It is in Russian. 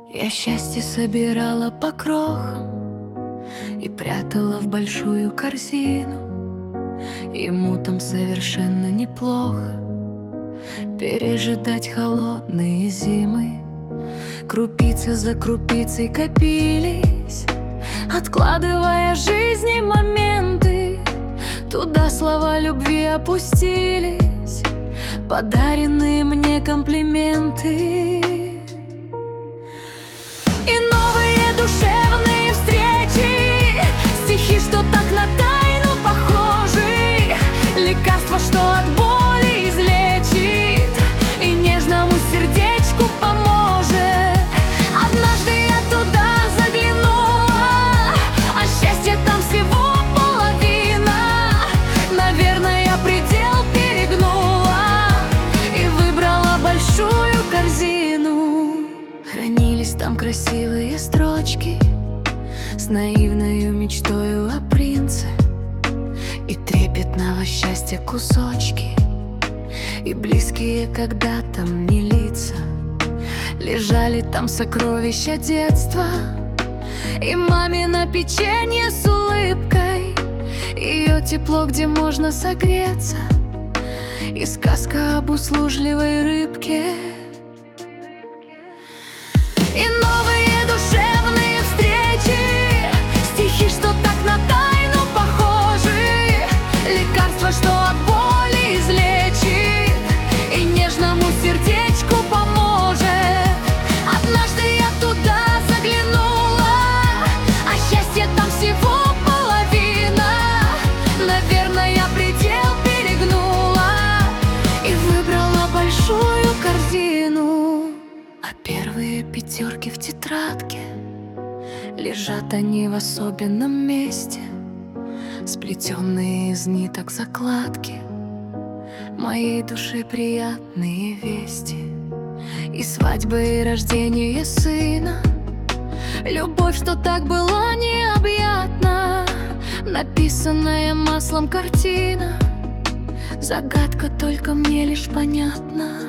Я счастье собирала по крохам и прятала в большую корзину. Ему там совершенно неплохо пережидать холодные зимы. Крупицы за крупицей копились, откладывая жизни моменты. Туда слова любви опустились, подаренные мне комплименты. И новые душевные встречи, стихи, что так на тайну похожи, лекарство, что от боли излечит и нежному сердечку поможет. Однажды я туда заглянула, а счастье там всего половина. Наверное, я предел перегнула и выбрала большую корзину. Хранились там красивые строчки с наивною мечтою о принце, и трепетного счастья кусочки, и близкие когда-то мне лица. Лежали там сокровища детства, и мамино печенье с улыбкой, ее тепло, где можно согреться, и сказка об услужливой рыбке. И новые душевные встречи, стихи, что так на тайну похожи, лекарство, что от боли излечит и нежному сердечку поможет. Однажды я туда заглянула, а счастье там всего половина. Наверное, я предел перегнула и выбрала большую корзину. А первые пятерки в тетрадке, лежат они в особенном месте, сплетенные из ниток закладки, моей душе приятные вести. И свадьба, и рождение сына, любовь, что так была необъятна, написанная маслом картина, загадка только мне лишь понятна.